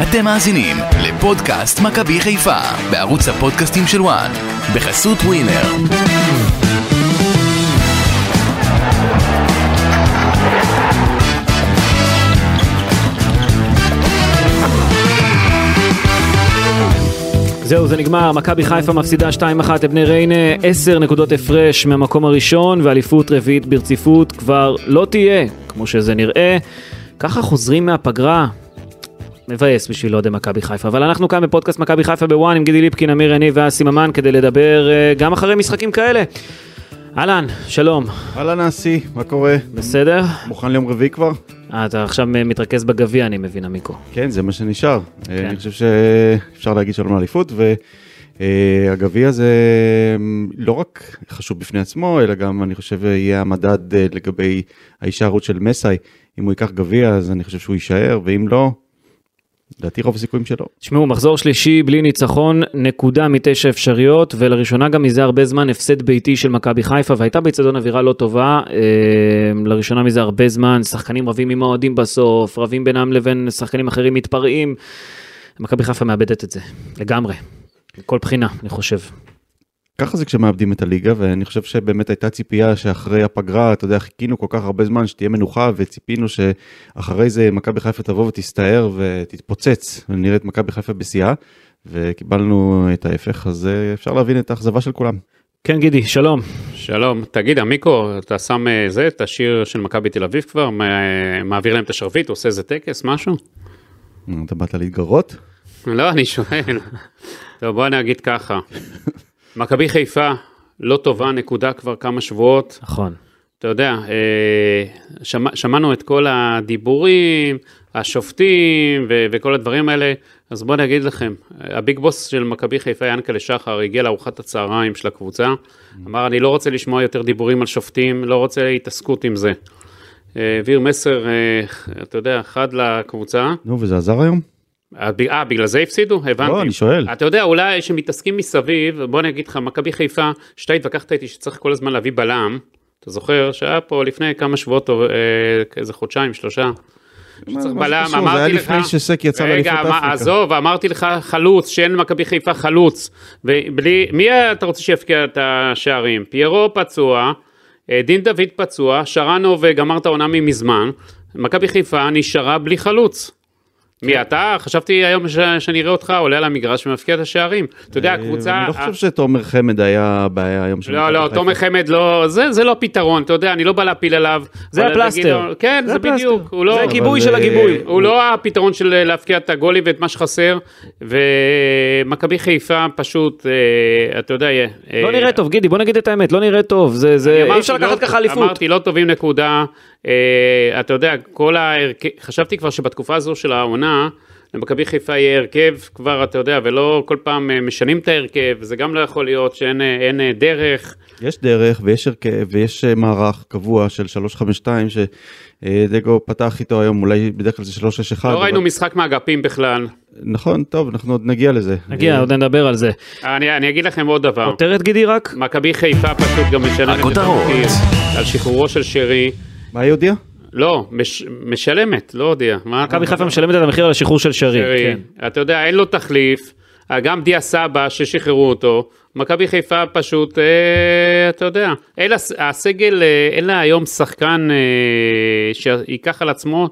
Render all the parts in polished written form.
אתם מאזינים לפודקאסט מכבי חיפה בערוץ הפודקאסטים של וואן בחסות ווינר. זהו, זה נגמר. מכבי חיפה מפסידה 2-1 לבני ריינה, 10 נקודות הפרש מהמקום הראשון, ואליפות רביעית ברציפות כבר לא תהיה, כמו שזה נראה. ככה חוזרים מהפגרה. מבאס בשביל אוהדי מכבי חיפה, אבל אנחנו כאן בפודקאסט מכבי חיפה בוואן עם גידי ליפקין, אמיר יניב ואסי ממן, כדי לדבר גם אחרי משחקים כאלה. אהלן, שלום. אהלן אסי, מה קורה? בסדר? מוכן ליום רביעי כבר? אתה עכשיו מתרכז בגביע, אני מבין, עמיקו. כן, זה מה שנשאר. אני חושב שאפשר להגיד שלום לאליפות, והגביע זה לא רק חשוב בפני עצמו, אלא גם אני חושב יהיה המדד לגבי ההישארות של מסי. אם הוא ייקח גביע, אז אני חושב שהוא יישאר, ואם לא, לדעתי רוב הסיכויים שלו. תשמעו, מחזור שלישי בלי ניצחון, נקודה מ9 אפשריות, ולראשונה גם מזה הרבה זמן הפסד ביתי של מכבי חיפה, והייתה באצטדיון אווירה לא טובה, לראשונה מזה הרבה זמן, שחקנים רבים עם האוהדים בסוף, רבים בינם לבין שחקנים אחרים מתפרעים, מכבי חיפה מאבדת את זה, לגמרי, מכל בחינה, אני חושב. ככה זה כשמאבדים את הליגה, ואני חושב שבאמת הייתה ציפייה שאחרי הפגרה, אתה יודע, חיכינו כל כך הרבה זמן שתהיה מנוחה, וציפינו שאחרי זה מכבי חיפה תבוא ותסתער ותתפוצץ, ונראה את מכבי חיפה בשיאה, וקיבלנו את ההפך, אז אפשר להבין את האכזבה של כולם. כן גידי, שלום. שלום, תגיד עמיקו, אתה שם את השיר של מכבי תל אביב כבר, מעביר להם את השרביט, עושה איזה טקס, משהו? אתה באת להתגרות? לא, אני שואל. טוב, בוא נגיד ככה. מכבי חיפה לא טובה, נקודה כבר כמה שבועות. נכון. אתה יודע, שמענו את כל הדיבורים, השופטים וכל הדברים האלה, אז בואו נגיד לכם, הביג בוס של מכבי חיפה, ינקלה שחר, הגיע לארוחת הצהריים של הקבוצה, אמר, אני לא רוצה לשמוע יותר דיבורים על שופטים, לא רוצה התעסקות עם זה. העביר מסר, אתה יודע, חד לקבוצה. נו, וזה עזר היום? בגלל זה הפסידו? הבנתי. לא, אני שואל. אתה יודע, אולי שמתעסקים מסביב, בוא נגיד לך, מכבי חיפה, שאתה התווכחת איתי שצריך כל הזמן להביא בלם, אתה זוכר שהיה פה לפני כמה שבועות, איזה חודשיים, 3, שצריך בלם, אמרתי לך... זה היה לפני שסק יצא לאליפות אפריקה. רגע, עזוב, אמרתי לך חלוץ, שאין מכבי חיפה חלוץ, מי אתה רוצה שיפקיע את השערים? פיירו פצוע, דין דוד פצוע, שרנו וגמרת עונה מזמן, מכבי חיפה נשארה בלי חלוץ. מי אתה? חשבתי היום שאני אראה אותך, עולה על המגרש ומפקיע את השערים. אתה יודע, הקבוצה... אני לא חושב שתומר חמד היה הבעיה היום של... לא, תומר חמד לא... זה לא פתרון, אתה יודע, אני לא בא להפיל עליו. זה הפלסטר. כן, זה בדיוק. זה גיבוי של הגיבוי. הוא לא הפתרון של להפקיע את הגולים ואת מה שחסר, ומכבי חיפה פשוט, אתה יודע... לא נראה טוב, גידי, בוא נגיד את האמת, לא נראה טוב. אי אפשר לקחת ככה אליפות. אמרתי, לא טובים נקודה. אתה יודע, חשבתי כבר שבתקופה הזו של העונה, למכבי חיפה יהיה הרכב כבר, אתה יודע, ולא כל פעם משנים את ההרכב, זה גם לא יכול להיות שאין דרך. יש דרך ויש הרכב ויש מערך קבוע של 352 שדגו פתח איתו היום, אולי בדרך כלל זה 361. לא ראינו משחק מהאגפים בכלל. נכון, טוב, אנחנו עוד נגיע לזה. עוד נדבר על זה. אני אגיד לכם עוד דבר. כותרת גידי רק? מכבי חיפה פשוט גם משלמת את המחיר על שחרורו של שרי. מה היא הודיעה? לא, משלמת, לא הודיע. מכבי חיפה משלמת את המחיר על השחרור של שרי. אתה יודע, אין לו תחליף, גם דיה סבא ששחררו אותו, מכבי חיפה פשוט, אתה יודע, הסגל, אין לה היום שחקן שיקח על עצמו,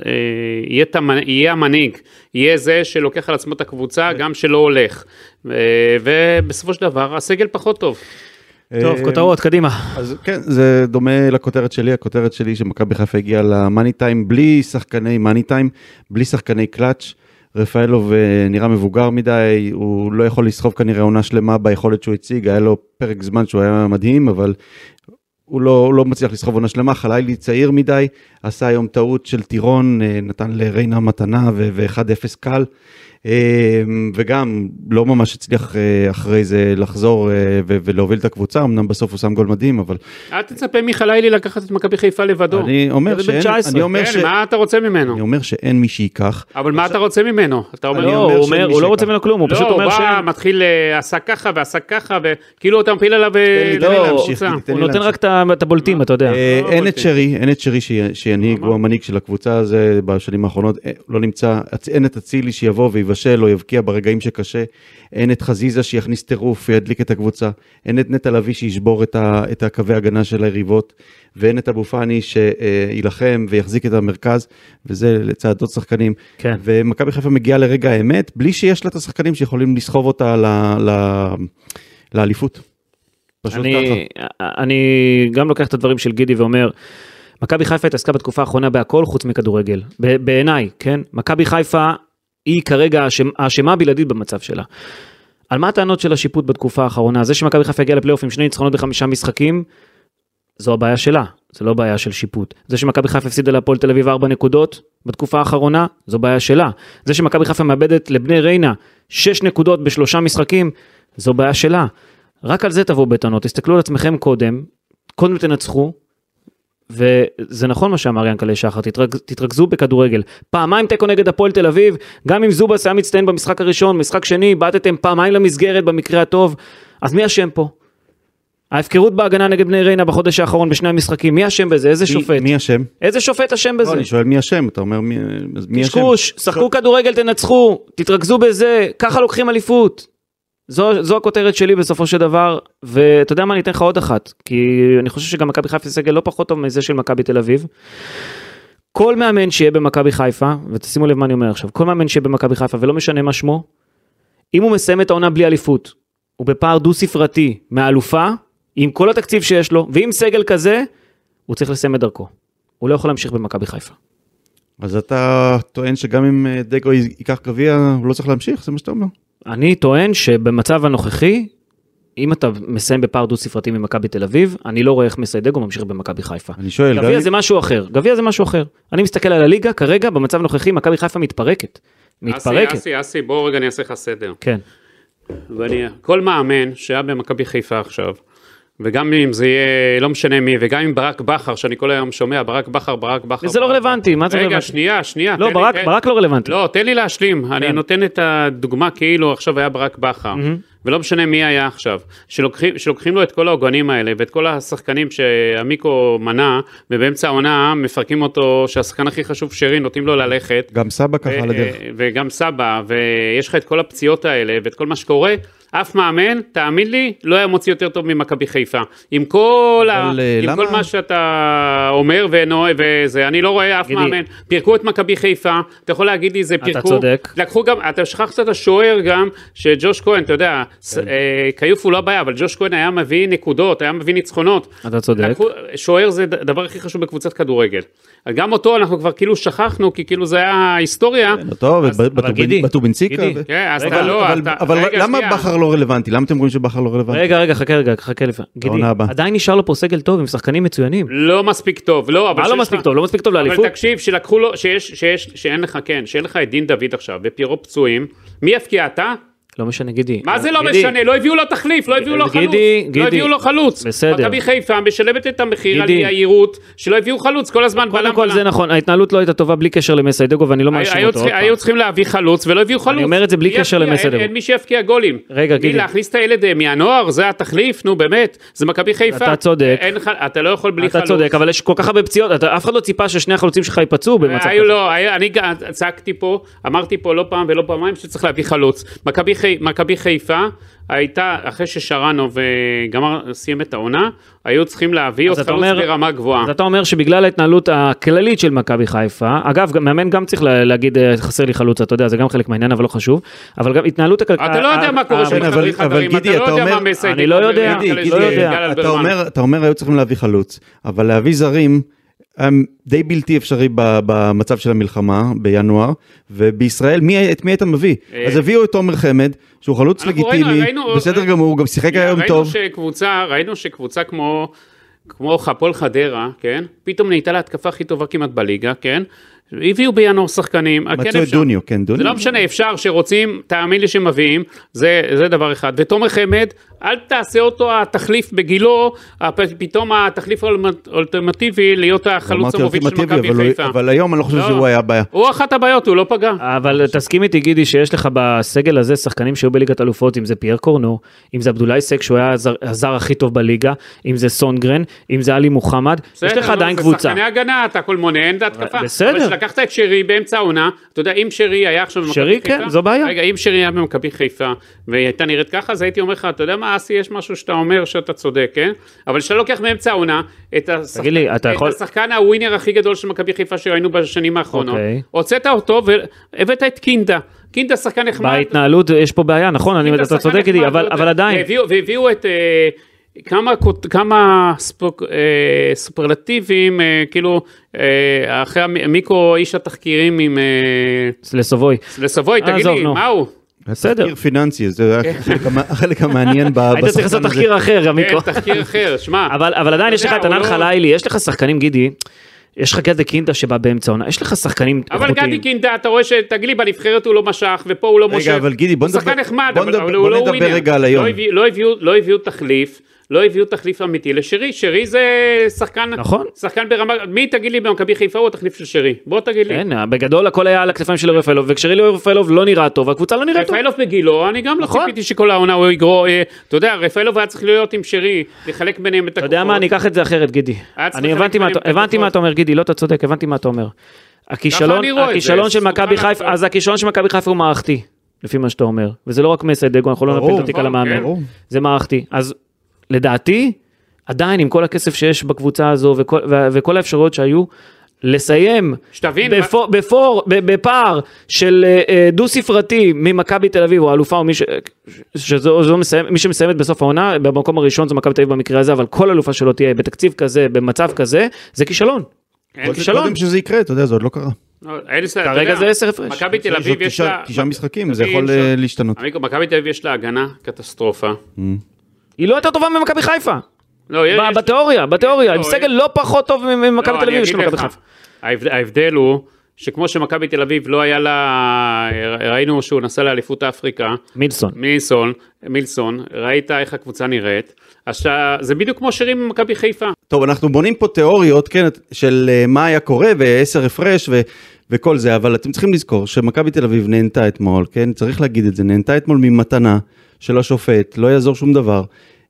יהיה המנהיג, יהיה זה שלוקח על עצמו את הקבוצה, גם שלא הולך, ובסופו של דבר, הסגל פחות טוב. טוב, כותרות, קדימה. אז כן, זה דומה לכותרת שלי, הכותרת שלי שמכבי חיפה הגיעה למאני טיים, בלי שחקני מאני טיים, בלי שחקני קלאץ'. רפאלוב נראה מבוגר מדי, הוא לא יכול לסחוב כנראה עונה שלמה ביכולת שהוא הציג, היה לו פרק זמן שהוא היה מדהים, אבל הוא לא מצליח לסחוב עונה שלמה, חלילי צעיר מדי, עשה היום טעות של טירון, נתן לריינה מתנה ו-1-0 קל, וגם לא ממש הצליח אחרי זה לחזור ולהוביל את הקבוצה, אמנם בסוף הוא שם גול מדהים, אבל... אל תצפה מחלילי לקחת את מכבי חיפה לבדו. אני אומר שאין... כן, מה אתה רוצה ממנו? אני אומר שאין מי שיקח. אבל מה אתה רוצה ממנו? אתה אומר, הוא לא רוצה ממנו כלום, הוא פשוט אומר ש... לא, הוא בא, מתחיל, עשה ככה ועשה ככה, וכאילו אתה מפיל עליו... הוא נותן רק את הבולטים, אתה יודע. אין את שרי שינהיג, הוא המנהיג של הקבוצה הזה בשנים האחרונות, לא נמצא, אין את אצילי שיבוא ויבשל או יבקיע ברגעים שקשה, אין את חזיזה שיכניס טירוף וידליק את הקבוצה, אין את נטע לביא שישבור את הקווי הגנה של היריבות, ואין את אבו פאני שילחם ויחזיק את המרכז, וזה לצד עוד שחקנים. כן. ומכבי חיפה מגיעה לרגע האמת, בלי שיש לה את השחקנים שיכולים לסחוב אותה לאליפות. פשוט ככה. אני גם לוקח את הדברים של גידי ואומר, מכבי חיפה התעסקה בתקופה האחרונה בהכל חוץ מכדורגל. בעיניי, כן? מכבי חיפה היא כרגע האשמה בלעדית במצב שלה. על מה הטענות של השיפוט בתקופה האחרונה? זה שמכבי חיפה הגיעה לפלייאוף עם 2 ניצחונות ב5 משחקים, זו הבעיה שלה, זה לא בעיה של שיפוט. זה שמכבי חיפה הפסידה להפועל תל אביב 4 נקודות בתקופה האחרונה, זו בעיה שלה. זה שמכבי חיפה מאבדת לבני ריינה 6 נקודות ב3 משחקים, זו בעיה שלה. רק על זה תבואו בטענות, תסתכלו על עצמכם קודם תנצחו, וזה נכון מה שאמר ינקלה שחר, תתרכזו בכדורגל. פעמיים תיקו נגד הפועל תל אביב, גם אם זובס היה מצטיין במשחק הראשון, משחק שני, באתם פעמיים למסגרת במקרה הטוב, אז מי אשם פה? ההפקרות בהגנה נגד בני ריינה בחודש האחרון בשני המשחקים, מי אשם בזה? איזה שופט? מי אשם? איזה שופט אשם בזה? אני שואל מי אשם, אתה אומר מי אשם? קשקוש, שחקו כדורגל, תנצחו, תתרכזו בזה, ככה לוקחים אליפות. זו הכותרת שלי בסופו של דבר, ואתה יודע מה, אני אתן לך עוד אחת, כי אני חושב שגם מכבי חיפה סגל לא פחות טוב מזה של מכבי תל אביב. כל מאמן שיהיה במכבי חיפה, ותשימו לב מה אני אומר עכשיו, כל מאמן שיהיה במכבי חיפה, ולא משנה מה שמו, אם הוא מסיים את העונה בלי אליפות, הוא בפער דו ספרתי מהאלופה, עם כל התקציב שיש לו, ועם סגל כזה, הוא צריך לסיים את דרכו. הוא לא יכול להמשיך במכבי חיפה. אז אתה טוען שגם אם דגו ייקח גביע, הוא לא צריך להמשיך? זה מה שאתה אומר? אני טוען שבמצב הנוכחי, אם אתה מסיים בפער דו ספרתי ממכבי תל אביב, אני לא רואה איך מסיידגו ממשיך במכבי חיפה. אני שואל, גביע זה משהו אחר, גביע זה משהו אחר. אני מסתכל על הליגה, כרגע במצב הנוכחי, מכבי חיפה מתפרקת. אסי, בוא רגע אני אעשה לך סדר. כן. כל מאמן שהיה במכבי חיפה עכשיו, וגם אם זה יהיה, לא משנה מי, וגם אם ברק בכר, שאני כל היום שומע, ברק בכר. זה לא רלוונטי, מה זה רלוונטי? רגע, שנייה. לא, ברק לא רלוונטי. לא, תן לי להשלים, אני נותן את הדוגמה כאילו עכשיו היה ברק בכר, ולא משנה מי היה עכשיו, שלוקחים לו את כל העוגנים האלה, ואת כל השחקנים שהמיקו מנה, ובאמצע העונה מפרקים אותו, שהשחקן הכי חשוב שרי, נותנים לו ללכת. גם סבא ככה על הדרך. וגם סבא, ויש לך את כל הפציעות האלה, ואת כל מה שקורה, אף מאמן, תאמין לי, לא היה מוציא יותר טוב ממכבי חיפה. עם כל מה שאתה אומר וזה, אני לא רואה אף מאמן. פירקו את מכבי חיפה, אתה יכול להגיד לי, זה פירקו. אתה צודק. לקחו גם, אתה שכחת את השוער גם, שג'וש כהן, אתה יודע, קיוף הוא לא בעיה, אבל ג'וש כהן היה מביא נקודות, היה מביא ניצחונות. אתה צודק. שוער זה הדבר הכי חשוב בקבוצת כדורגל. גם אותו אנחנו כבר כאילו שכחנו, כי כאילו זה היה היסטוריה. טוב, בטובינציקה. אבל למה בכר לא רלוונטי? למה אתם רואים שבכר לא רלוונטי? רגע, חכה לפעמים. גידי, עדיין נשאר לו פה סגל טוב עם שחקנים מצוינים. לא מספיק טוב, לא, אבל... לא מספיק טוב, לא מספיק טוב לאליפות. אבל תקשיב, שלקחו לו, שאין לך את דין דוד עכשיו, ופירו פצועים, מי יפקיע אתה? לא משנה, גידי. מה זה לא משנה? לא הביאו לו תחליף, לא הביאו לו חלוץ. לא הביאו לו חלוץ. בסדר. מכבי חיפה משלמת את המחיר על היהירות, שלא הביאו חלוץ כל הזמן. קודם כל זה נכון, ההתנהלות לא הייתה טובה בלי קשר למסיידגו, ואני לא מאשים אותו. היו צריכים להביא חלוץ ולא הביאו חלוץ. אני אומר את זה בלי קשר למסיידגו. אין מי שיפקיע גולים. רגע, גידי. להכניס את הילד מהנוער, זה התחליף, נו באמת, זה מכבי חיפה. אתה צודק. אתה לא יכול בלי חלוץ. אתה צודק, אבל יש כל כך הרבה פציעות, אף אחד לא ציפה ששני החלוצים שלך ייפצעו במצב כזה. לא, אני צעקתי פה, אמרתי פה לא פעם ולא פעמיים שצריך להביא חלוץ. מכבי חיפה הייתה, אחרי ששרנו וגמר סיים את העונה, היו צריכים להביא עוד חלוץ ברמה גבוהה. אז אתה אומר שבגלל ההתנהלות הכללית של מכבי חיפה, אגב, מאמן גם צריך להגיד, חסר לי חלוץ, אתה יודע, זה גם חלק מהעניין, אבל לא חשוב, אבל גם התנהלות הכלכלית... אתה לא יודע מה קורה שם בחדרים, אתה לא יודע מה מסייד. אני לא יודע, אתה אומר, היו צריכים להביא חלוץ, אבל להביא זרים... די בלתי אפשרי במצב של המלחמה בינואר, ובישראל את מי היית מביא? אז הביאו את עומר חמד, שהוא חלוץ לגיטימי, בסדר גמור, הוא גם שיחק היום טוב. ראינו שקבוצה כמו חפול חדרה, כן? פתאום נהייתה להתקפה הכי טובה כמעט בליגה, כן? הביאו בינואר שחקנים, מצאו את דוניו, כן, דוניו. זה לא משנה, אפשר שרוצים, תאמין לי שמביאים, זה דבר אחד. ותומר חמד, אל תעשה אותו התחליף בגילו, פתאום התחליף האולטימטיבי להיות החלוץ המוביל של מכבי חיפה. אבל היום אני לא חושב שהוא היה בעיה. הוא אחת הבעיות, הוא לא פגע. אבל תסכים איתי גידי שיש לך בסגל הזה שחקנים שהיו בליגת אלופות, אם זה פייר קורנו, אם זה עבדולאי סק שהוא היה הזר הכי טוב בליגה, אם זה סונגרן, אם זה עלי מוחמד, יש לך עדיין קבוצה. זה שחקני הגנה, אתה הכל מונה, אין דעת התקפה. בסדר. אבל שלקחת את שרי באמצע העונה, אתה יודע, אם שרי היה עכשיו במכבי שרי, חיפה, כן, זו בעיה. רגע, אם שרי היה במכבי חיפה, והיא הייתה נראית ככה, אז הייתי אומר לך, אתה יודע מה, אסי, יש משהו שאתה אומר שאתה צודק, כן? אבל שאתה לוקח באמצע העונה, את השחקן הווינר הכי גדול של מכבי חיפה שראינו בשנים האחרונות, הוצאת אותו והבאת את קינדה. קינדה שחקן נחמד. בהתנהלות יש פה בעיה, נכון, אתה צודק איתי, אבל עדיין. והביאו את כמה סופרלטיבים, כאילו, אחרי מיקרו איש התחקירים עם... לסובוי, תגיד לי, מה הוא? בסדר. תחקיר פיננסי, זה החלק המעניין בשחקן הזה. היית צריך לעשות תחקיר אחר, מיקרו. כן, תחקיר אחר, שמע. אבל עדיין יש לך את ענן חלילי, יש לך שחקנים גידי, יש לך גדי קינדה שבא באמצע עונה, יש לך שחקנים איכותיים. אבל גדי קינדה, אתה רואה שתגיד לי, בנבחרת הוא לא משך, ופה הוא לא מושך. רגע, אבל גידי, בוא נדבר רגע על היום. לא הביאו תחליף. לא הביאו תחליף אמיתי לשרי, שרי זה שחקן, נכון. שחקן ברמה, מי תגיד לי במכבי חיפה הוא התחליף של שרי? בוא תגיד לי. כן, בגדול הכל היה על הכתפיים של רפאלוב, וכשרי רפאלוב לא נראה טוב, הקבוצה לא נראה טוב. רפאלוב בגילו, אני גם לא ציפיתי שכל העונה הוא יגרו, אתה יודע, רפאלוב היה צריך להיות עם שרי, לחלק ביניהם את הכוחות. אתה יודע מה, אני אקח את זה אחרת, גידי. אני הבנתי מה אתה אומר, גידי, לא אתה צודק, הבנתי מה אתה אומר. הכישלון של מכבי חיפה, אז הכישלון של מכבי חיפה הוא מערכתי, לפי מה שאתה אומר. וזה לא רק מסיידגו, אנחנו לא נפיל אותי על המאמן. זה מערכתי. אז לדעתי, עדיין עם כל הכסף שיש בקבוצה הזו וכל האפשרויות שהיו, לסיים בפער של דו ספרתי ממכבי תל אביב או אלופה או מי שמסיימת בסוף העונה, במקום הראשון זה מכבי תל אביב במקרה הזה, אבל כל אלופה שלא תהיה בתקציב כזה, במצב כזה, זה כישלון. קודם שזה יקרה, אתה יודע, זה עוד לא קרה. כרגע זה 10 הפרש. מכבי תל אביב יש לה... 9 משחקים, זה יכול להשתנות. מכבי תל אביב יש לה הגנה קטסטרופה. היא לא יותר טובה ממכבי חיפה. בתיאוריה, עם סגל לא פחות טוב ממכבי תל אביב של מכבי חיפה. ההבדל הוא שכמו שמכבי תל אביב לא היה לה, ראינו שהוא נסע לאליפות אפריקה. מילסון, ראית איך הקבוצה נראית. אז זה בדיוק כמו שירים ממכבי חיפה. טוב, אנחנו בונים פה תיאוריות, כן, של מה היה קורה ו10 הפרש וכל זה, אבל אתם צריכים לזכור שמכבי תל אביב נהנתה אתמול, כן, צריך להגיד את זה, נהנתה אתמול ממתנה של השופט, לא יעזור שום דבר.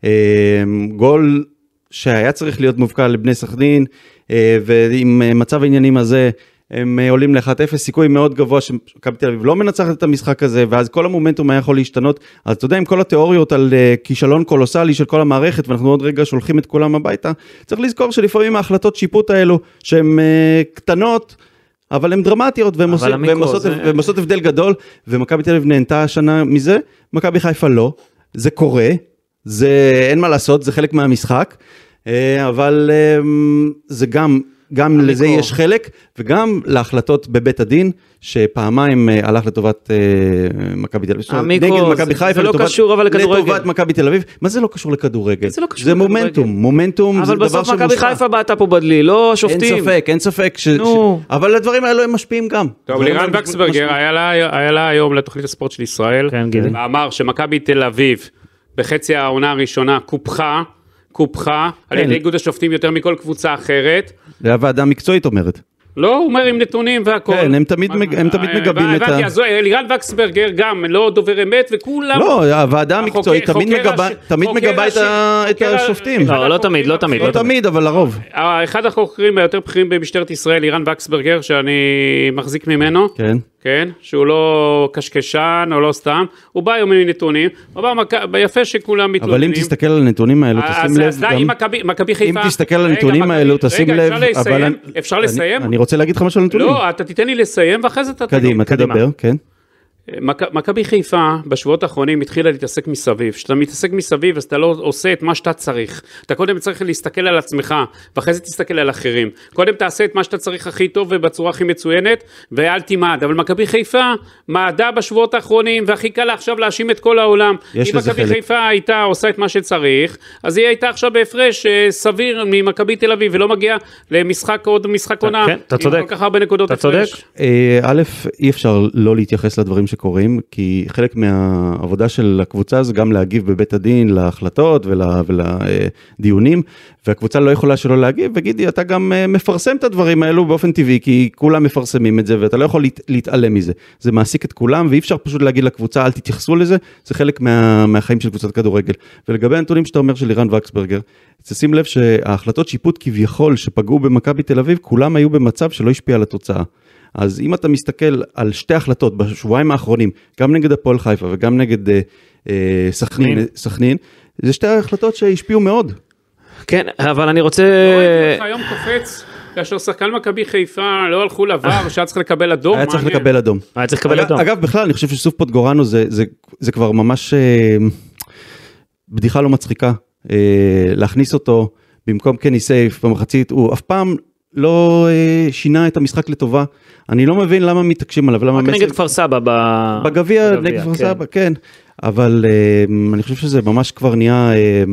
גול שהיה צריך להיות מובקע לבני סכנין, ועם מצב העניינים הזה, הם עולים ל-1-0, סיכוי מאוד גבוה שמכבי תל אביב לא מנצחת את המשחק הזה, ואז כל המומנטום היה יכול להשתנות. אז אתה יודע, עם כל התיאוריות על כישלון קולוסלי של כל המערכת, ואנחנו עוד רגע שולחים את כולם הביתה, צריך לזכור שלפעמים ההחלטות שיפוט האלו, שהן קטנות, אבל הן דרמטיות, והן עושות הבדל גדול, ומכבי תל אביב נהנתה השנה מזה, מכבי חיפה לא, זה קורה, אין מה לעשות, זה חלק מהמשחק, אבל זה גם לזה יש חלק, וגם להחלטות בבית הדין, שפעמיים הלך לטובת מכבי תל אביב. נגד מכבי חיפה, לטובת מכבי תל אביב. מה זה לא קשור לכדורגל? זה מומנטום. אבל בסוף מכבי חיפה בעטה פה בדלי, לא שופטים. אין ספק. אבל הדברים האלו הם משפיעים גם. טוב, לירן וקסברגר, היה לה היום לתוכנית הספורט של ישראל, ואמר שמכבי תל אביב, בחצי העונה הראשונה, קופחה על ידי איגוד השופטים יותר מכל קבוצה אחרת. זה הוועדה המקצועית אומרת. לא, הוא אומר עם נתונים והכל. כן, הם תמיד מגבים את ה... אז לירן וקסברגר גם, לא דובר אמת, וכולם... לא, הוועדה המקצועית תמיד מגבה את השופטים. לא תמיד. לא תמיד, אבל לרוב. אחד החוקרים היותר בכירים במשטרת ישראל, לירן וקסברגר, שאני מחזיק ממנו. כן, שהוא לא קשקשן או לא סתם, הוא בא היום עם נתונים, הוא בא יפה שכולם מתלוננים. אבל אם תסתכל על הנתונים האלו, תשים לב... אז די, מכבי חיפה... אם תסתכל על הנתונים האלו, תשים לב... אפשר לסיים? אני רוצה להגיד לך משהו על הנתונים. לא, אתה תיתן לי לסיים, ואחרי זה אתה... קדימה, תדבר, כן. מכבי חיפה בשבועות האחרונים התחילה להתעסק מסביב. כשאתה מתעסק מסביב אז אתה לא עושה את מה שאתה צריך. אתה קודם צריך להסתכל על עצמך, ואחרי זה תסתכל על אחרים. קודם תעשה את מה שאתה צריך הכי טוב ובצורה הכי מצוינת, ואל תימד. אבל מכבי חיפה מעדה בשבועות האחרונים, והכי קל עכשיו להאשים את כל העולם. אם מכבי חיפה הייתה עושה את מה שצריך, אז היא הייתה עכשיו בהפרש סביר ממכבי תל אביב, ולא מגיעה למשחק עוד משחק עונה. כן, אתה צודק. עם כל כך הרבה נקודות הפרש. א', אי אפשר לא להתייחס לדברים שקורים, כי חלק מהעבודה של הקבוצה זה גם להגיב בבית הדין להחלטות ולדיונים, והקבוצה לא יכולה שלא להגיב, וגידי, אתה גם מפרסם את הדברים האלו באופן טבעי, כי כולם מפרסמים את זה, ואתה לא יכול להתעלם מזה. זה מעסיק את כולם, ואי אפשר פשוט להגיד לקבוצה, אל תתייחסו לזה, זה חלק מהחיים של קבוצת כדורגל. ולגבי הנתונים שאתה אומר של לירן וקסברגר, תשים לב שההחלטות שיפוט כביכול שפגעו במכבי תל אביב, כולם היו במצב שלא השפיע על התוצאה. אז אם אתה מסתכל על שתי החלטות בשבועיים האחרונים, גם נגד הפועל חיפה וגם נגד סכנין, זה שתי החלטות שהשפיעו מאוד. כן, אבל אני רוצה... לא ראיתי לך היום קופץ, כאשר שחקן מכבי חיפה לא הלכו לבר, שהיה צריך לקבל אדום. היה צריך לקבל אדום. אגב, בכלל, אני חושב שסוף פוטגורנו זה כבר ממש בדיחה לא מצחיקה. להכניס אותו במקום קני סייף במחצית, הוא אף פעם לא שינה את המשחק לטובה. אני לא מבין למה מתעקשים עליו. רק נגד כפר סבא. בגביע נגד כפר סבא, כן. אבל אני חושב שזה ממש כבר נהיה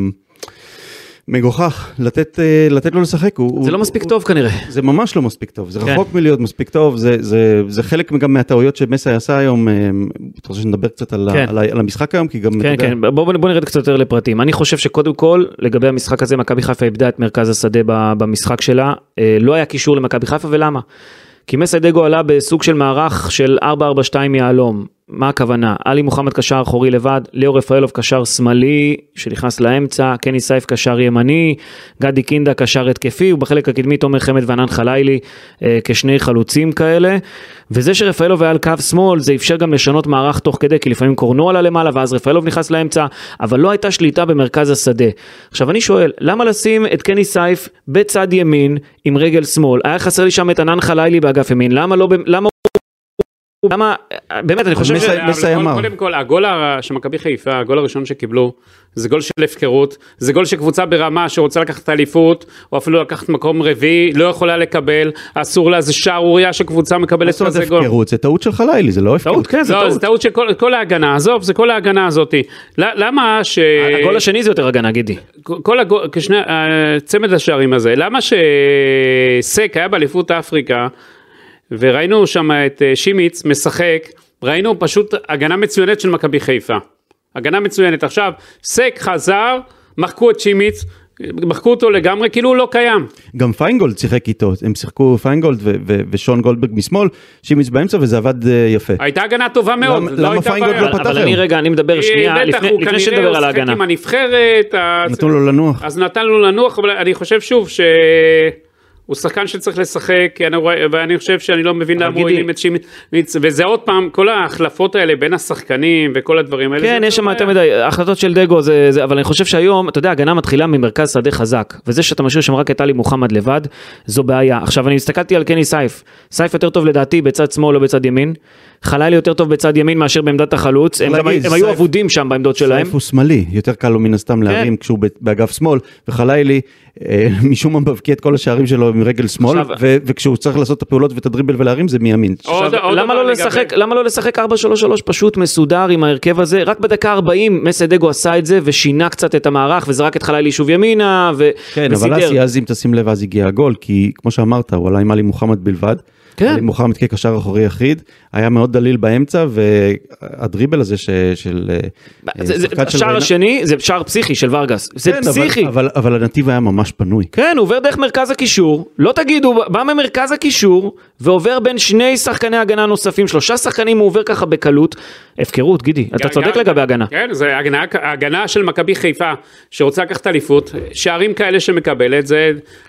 מגוחך, לתת לו לשחק. זה לא מספיק טוב כנראה. זה ממש לא מספיק טוב, זה רחוק מלהיות מספיק טוב, זה חלק גם מהטעויות שמסי עשה היום. אתה רוצה שנדבר קצת על המשחק היום? כן, בוא נרד קצת יותר לפרטים. אני חושב שקודם כל, לגבי המשחק הזה, מכבי חיפה איבדה את מרכז השדה במשחק שלה, לא היה קישור למכבי חיפה, ולמה? כי מסי דגו עלה בסוג של מערך של 4-4-2 יעלום. מה הכוונה? עלי מוחמד קשר אחורי לבד, ליאור רפאלוב קשר שמאלי שנכנס לאמצע, קני סייף קשר ימני, גדי קינדה קשר התקפי, ובחלק הקדמי תומר חמד וענן חלילי כשני חלוצים כאלה, וזה שרפאלוב היה על קו שמאל, זה אפשר גם לשנות מערך תוך כדי, כי לפעמים קורנו עלה למעלה, ואז רפאלוב נכנס לאמצע, אבל לא הייתה שליטה במרכז השדה. עכשיו אני שואל, למה לשים את קני סייף בצד ימין עם רגל שמאל? היה חסר לי שם את ענן חלילי באגף ימין, למה, באמת, אני חושב קודם כל, הגול שמכבי חיפה, הגול הראשון שקיבלו, זה גול של הפקרות, זה גול שקבוצה ברמה שרוצה לקחת את האליפות, או אפילו לקחת מקום רביעי, לא יכולה לקבל, אסור לה, זה שערוריה שקבוצה מקבלת כזה גול. זה טעות של חלילי, זה לא הפקרות. זה טעות של כל ההגנה, עזוב, זה כל ההגנה הזאת. למה הגול השני זה יותר הגנה, גידי. כל הגול, צמד השערים הזה, למה שסק היה באליפות אפריקה, וראינו שם את שימיץ משחק, ראינו פשוט הגנה מצוינת של מכבי חיפה. הגנה מצוינת. עכשיו, סק חזר, מחקו את שימיץ, מחקו אותו לגמרי, כאילו הוא לא קיים. גם פיינגולד שיחק איתו, הם שיחקו פיינגולד ושון גולדברג משמאל, שימיץ באמצע וזה עבד יפה. הייתה הגנה טובה מאוד. למה פיינגולד לא פתח? אבל אני מדבר שנייה, לפני שדבר על ההגנה. עם הנבחרת, נתנו לו לנוח. אז נתן לו לנוח, אבל אני חושב שוב הוא שחקן שצריך לשחק, ואני חושב שאני לא מבין למה הוא אילים את שימיץ, וזה עוד פעם, כל ההחלפות האלה בין השחקנים וכל הדברים האלה. כן, יש שם יותר מדי, ההחלטות של דגו, אבל אני חושב שהיום, אתה יודע, הגנה מתחילה ממרכז שדה חזק, וזה שאתה משאיר שם רק את עלי מוחמד לבד, זו בעיה. עכשיו, אני הסתכלתי על קני סייף, סייף יותר טוב לדעתי בצד שמאל או בצד ימין, חלילי יותר טוב בצד ימין מאשר בעמדת החלוץ, הם היו עבודים שם בעמדות שלהם. סייף הוא שמאלי, יותר קל לו מן הסתם להרים כשהוא באגף שמאל, וחלילי משום מה מבקיע את כל השערים שלו עם רגל שמאל, וכשהוא צריך לעשות את הפעולות ואת הדריבל ולהרים זה מימין. למה לא לשחק 4-3-3 פשוט מסודר עם ההרכב הזה? רק בדקה 40 מסי דגו עשה את זה ושינה קצת את המערך וזרק את חלילי שוב ימינה כן, אבל אז אם תשים לב אז הגיע הגול, כי כמו שאמרת, הוא עלה עם עלי מוחמד בלבד, עלי מוחמד כקשר אחורי יחיד, היה מאוד דליל באמצע, והדריבל הזה של... השער השני זה שער פסיכי של ורגס, זה פסיכי. אבל הנתיב היה ממש פנוי. כן, הוא עובר דרך מרכז הקישור, לא תגידו, בא ממרכז הקישור, ועובר בין שני שחקני הגנה נוספים, 3 שחקנים הוא עובר ככה בקלות, הפקרות, גידי, אתה צודק לגבי הגנה. כן, זה הגנה של מכבי חיפה, שרוצה לקחת אליפות, שערים כאלה שמקבלת, זה...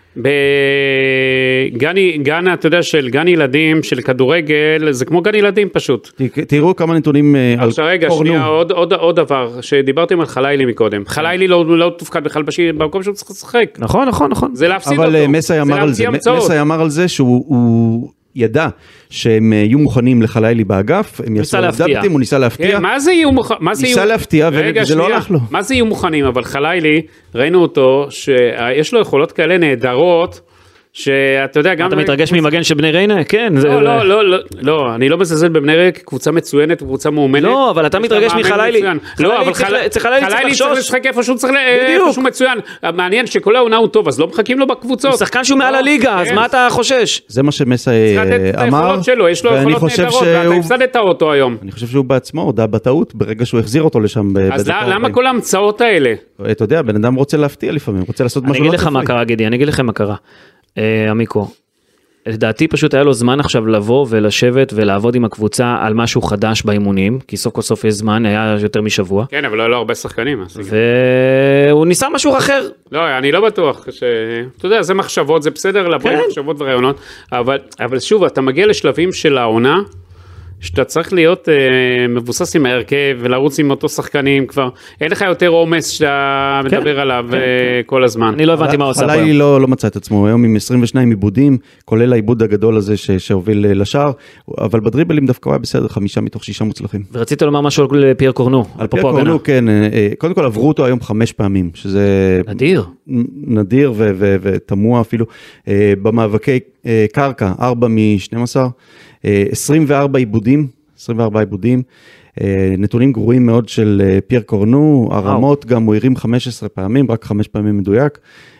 בגן, אתה יודע, של גן ילדים, של כדורגל, זה כמו גן ילדים פשוט. תראו כמה נתונים על עכשיו רגע, שנייה, עוד דבר, שדיברתם על חלילי מקודם. חלילי לא תופקד בכלל במקום שהוא צריך לשחק. נכון. זה להפסיד אותו. אבל מסי אמר על זה שהוא ידע שהם יהיו מוכנים לחלילי באגף, הם יעשו אדפטים, הוא ניסה להפתיע. מה זה יהיו מוכנים? ניסה להפתיע וזה לא הלך לו. מה זה יהיו מוכנים? אבל חלילי, ראינו אותו, שיש לו יכולות כאלה נהדרות, שאתה יודע גם... אתה מתרגש ממגן של בני ריינה? כן. לא, אני לא מזלזל בבני ריינה, קבוצה מצוינת, קבוצה מאומנת. לא, אבל אתה מתרגש מחלילי. לא, אבל חלילי צריך לשחק איפה שהוא מצוין. מעניין שכל העונה הוא טוב, אז לא מחכים לו בקבוצות. הוא שחקן שהוא מעל הליגה, אז מה אתה חושש? זה מה שמסי אמר. יש לו יכולות נהדרות, ואתה הפסדת אותו היום. אני חושב שהוא בעצמו הודע בטעות, ברגע שהוא החזיר אותו לשם. אז למה כל ההמצאות האלה? אתה יודע, בן אדם רוצה להפתיע לפעמים, רוצה לעשות משהו לא צפוי. אני אגיד לכם מה קרה. עמיקו, לדעתי פשוט היה לו זמן עכשיו לבוא ולשבת ולעבוד עם הקבוצה על משהו חדש באימונים, כי סוף כל סוף יש זמן, היה יותר משבוע. כן, אבל לא הרבה שחקנים. והוא ניסה משהו אחר. לא, אני לא בטוח, אתה יודע, זה מחשבות, זה בסדר לבוא עם מחשבות ורעיונות, אבל שוב, אתה מגיע לשלבים של העונה, שאתה צריך להיות מבוסס עם ההרכב ולרוץ עם אותו שחקנים כבר, אין לך יותר עומס שאתה מדבר עליו כל הזמן. אני לא הבנתי מה הוא עושה פה. חלילי לא מצא את עצמו, היום עם 22 עיבודים, כולל העיבוד הגדול הזה שהוביל לשער, אבל בדריבלים דווקא היה בסדר, 5 מתוך 6 מוצלחים. ורצית לומר משהו על פייר קורנו. על פייר קורנו, כן, קודם כל עברו אותו היום 5 פעמים, שזה... נדיר ותמוה אפילו, במאבקי קרקע, 4 מ-12, 24 עיבודים, נתונים גרועים מאוד של פייר קורנו, הרמות גם הוא הרים 15 פעמים, רק 5 פעמים מדויק,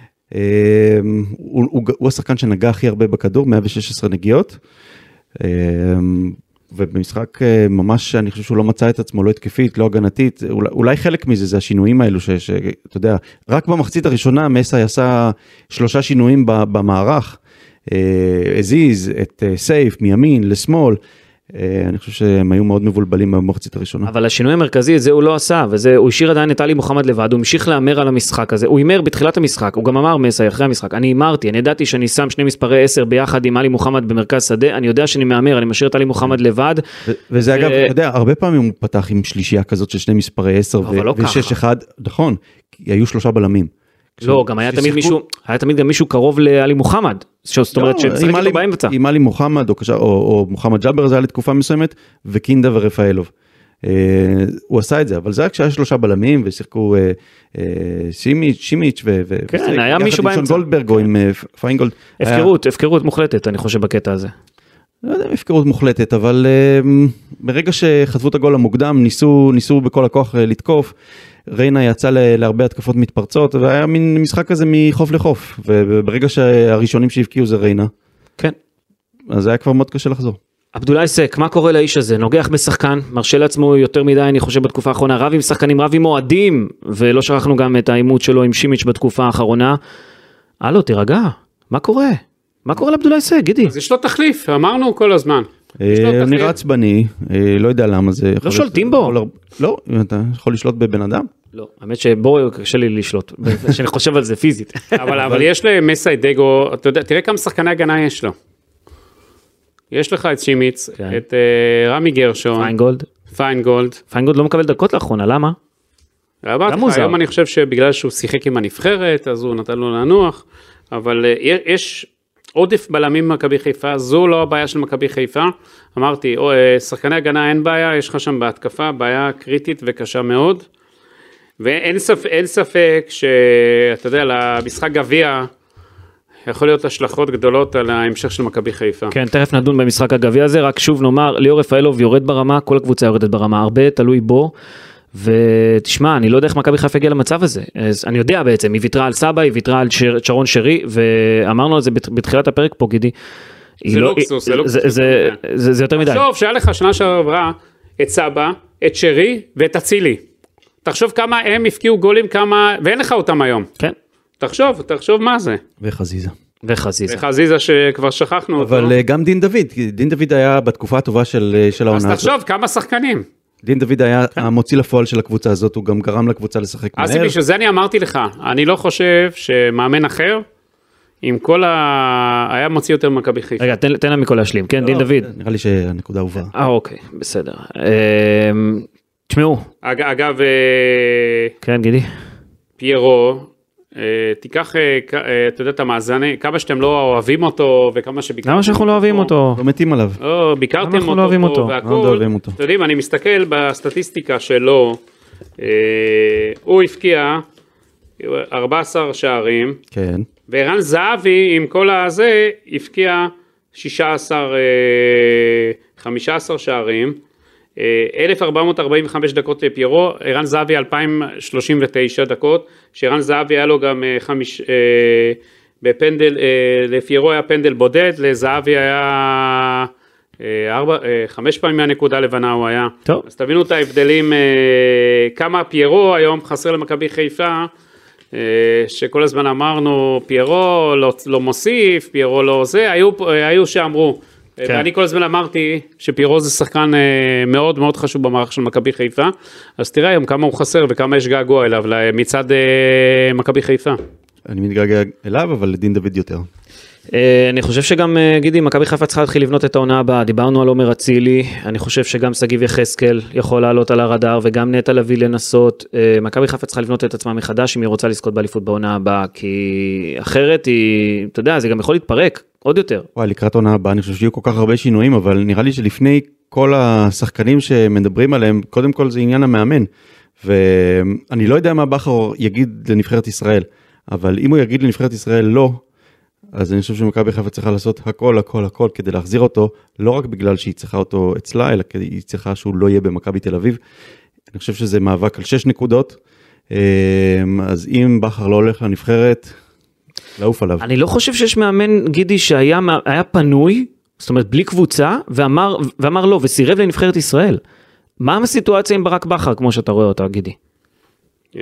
הוא השחקן שנגע הכי הרבה בכדור, 116 נגיעות, ובמשחק ממש אני חושב שהוא לא מצא את עצמו, לא התקפית, לא הגנתית, אולי חלק מזה זה השינויים האלו, שאתה יודע, רק במחצית הראשונה מסי עשה 3 שינויים במערך, הזיז את סייף מימין לשמאל, אני חושב שהם היו מאוד מבולבלים במחצית הראשונה. אבל השינוי המרכזי, זה הוא לא עשה, הוא השאיר עדיין את עלי מוחמד לבד, הוא המשיך לאמר על המשחק הזה, הוא אמר בתחילת המשחק, הוא גם אמר מסי אחרי המשחק, אני ידעתי שאני שם 2 מספרי 10 ביחד עם עלי מוחמד במרכז שדה, אני יודע שאני מאמר, אני משאיר את עלי מוחמד לבד. וזה אגב, אתה יודע, הרבה פעמים הוא פתח עם שלישייה כזאת של 2 מספרי 10 ו-6-1, נכון, היו 3 בלמים. לא, גם היה תמיד גם מישהו קרוב לעלי מוחמד, זאת אומרת שצריך אותו באמצע. עם עלי מוחמד או מוחמד ג'אבר, זה היה לתקופה מסוימת, וקינדה ורפאלוב. הוא עשה את זה, אבל זה רק שהיה 3 בלמים, ושיחקו שימיץ' כן, היה מישהו באמצע. עם שון גולדברג או עם פיינגולד. הפקרות מוחלטת, אני חושב בקטע הזה. לא יודע אם הפקרות מוחלטת, אבל ברגע שחטפו את הגול המוקדם, ניסו בכל הכוח לתקוף, ריינה יצא להרבה התקפות מתפרצות, והיה מין משחק כזה מחוף לחוף, וברגע שהראשונים שהבקיעו זה ריינה, כן. אז זה היה כבר מאוד קשה לחזור. עבדולאי סק, מה קורה לאיש הזה? נוגח בשחקן, מרשה לעצמו יותר מדי, אני חושב בתקופה האחרונה, רב עם שחקנים, רב עם מועדים, ולא שכחנו גם את העימות שלו עם שימיץ' בתקופה האחרונה. הלו, תירגע, מה קורה? מה קורה לעבדולאי סק, גידי? אז יש לו תחליף, אמרנו כל הזמן. נראה עצבני, לא יודע למה זה... לא שולטים בו? לא, אתה יכול לשלוט בבן אדם? לא, האמת שבו קשה לי לשלוט, שאני חושב על זה פיזית. אבל יש למסי דגו, אתה יודע, תראה כמה שחקני הגנה יש לו. יש לך את שימיץ, את רמי גרשון. פיינגולד לא מקבל דקות לאחרונה, למה? היום אני חושב שבגלל שהוא שיחק עם הנבחרת, אז הוא נתן לו לנוח, אבל יש עודף בלמים במכבי חיפה, זו לא הבעיה של מכבי חיפה, אמרתי, שחקני הגנה אין בעיה, יש לך שם בהתקפה, בעיה קריטית וקשה מאוד, ואין ספק שאתה יודע, למשחק גביע, יכול להיות השלכות גדולות על ההמשך של מכבי חיפה. כן, תכף נדון במשחק הגביע הזה, רק שוב נאמר, ליאור רפאלוב יורד ברמה, כל הקבוצה יורדת ברמה, הרבה תלוי בו, ותשמע, אני לא יודע איך מכבי חיפה הגיע למצב הזה, אז אני יודע בעצם, היא ויתרה על סבא, היא ויתרה על שרון שרי, ואמרנו על זה בתחילת הפרק פה, גידי. זה לוקסוס, זה יותר מדי. תחשוב שהיה לך שנה שעברה את סבא, את שרי ואת אצילי. תחשוב כמה הם הפקיעו גולים, ואין לך אותם היום. כן. תחשוב מה זה. וחזיזה שכבר שכחנו אותו. אבל גם דין דוד היה בתקופה הטובה של העונה. אז תחשוב כמה שחקנים. דין דוד היה המוציא לפועל של הקבוצה הזאת, הוא גם גרם לקבוצה לשחק מהר. אז בשביל זה אני אמרתי לך, אני לא חושב שמאמן אחר, עם כל היה מוציא יותר מכבי חיפה. רגע, תן לה מכל להשלים, כן, דין דוד. נראה לי שהנקודה הובאה. אוקיי, בסדר. תשמעו. אגב, כן, גידי. פיירו, תיקח, אתה יודע, את המאזני, כמה שאתם לא אוהבים אותו, וכמה שביקרתם. למה שאנחנו לא אוהבים אותו? לא מתים עליו. ביקרתם לא אוהבים אותו, אותו. והכל, אתם יודעים, אני מסתכל בסטטיסטיקה שלו, הוא הפקיע 14 שערים, כן. וערן זהבי עם כל הזה הפקיע 15 שערים, 1445 דקות לפיירו, ערן זהבי 2039 דקות, שערן זהבי היה לו גם בפנדל, לפיירו היה פנדל בודד, לזהבי היה 5 פעמים מהנקודה לבנה הוא היה. טוב. אז תבינו את ההבדלים, כמה פיירו היום חסר למכבי חיפה, שכל הזמן אמרנו פיירו לא מוסיף, פיירו לא זה, היו שאמרו, ואני כל הזמן אמרתי שפיירו זה שחקן מאוד מאוד חשוב במערך של מכבי חיפה, אז תראה היום כמה הוא חסר וכמה יש געגוע אליו מצד מכבי חיפה. אני מתגעגע אליו, אבל לדין דוד יותר. אני חושב שגם, גידי, מכבי חיפה צריכה להתחיל לבנות את העונה הבאה, דיברנו על עומר אצילי, אני חושב שגם סגיב יחזקאל יכול לעלות על הרדאר, וגם נטע לביא לנסות, מכבי חיפה צריכה לבנות את עצמה מחדש, אם היא רוצה לזכות באליפות בעונה הבאה, כי אחרת היא, אתה יודע, זה גם יכול להתפרק, עוד יותר. וואי, לקראת העונה הבאה, אני חושב שיהיו כל כך הרבה שינויים, אבל נראה לי שלפני כל השחקנים שמדברים עליהם, קודם כל זה עניין המאמן, ואני לא יודע מה בכר יגיד לנבחרת ישראל, אבל אם הוא יגיד לנבחרת ישראל לא, אז אני חושב שמכבי חיפה צריכה לעשות הכל כדי להחזיר אותו, לא רק בגלל שהיא צריכה אותו אצלה, אלא כי היא צריכה שהוא לא יהיה במכבי תל אביב. אני חושב שזה מאבק על 6 נקודות, אז אם בכר לא הולך לנבחרת, לעוף עליו. אני לא חושב שיש מאמן, גידי, שהיה פנוי, זאת אומרת בלי קבוצה, ואמר לא, וסירב לנבחרת ישראל. מה הסיטואציה עם ברק בכר, כמו שאתה רואה אותה, גידי? אתה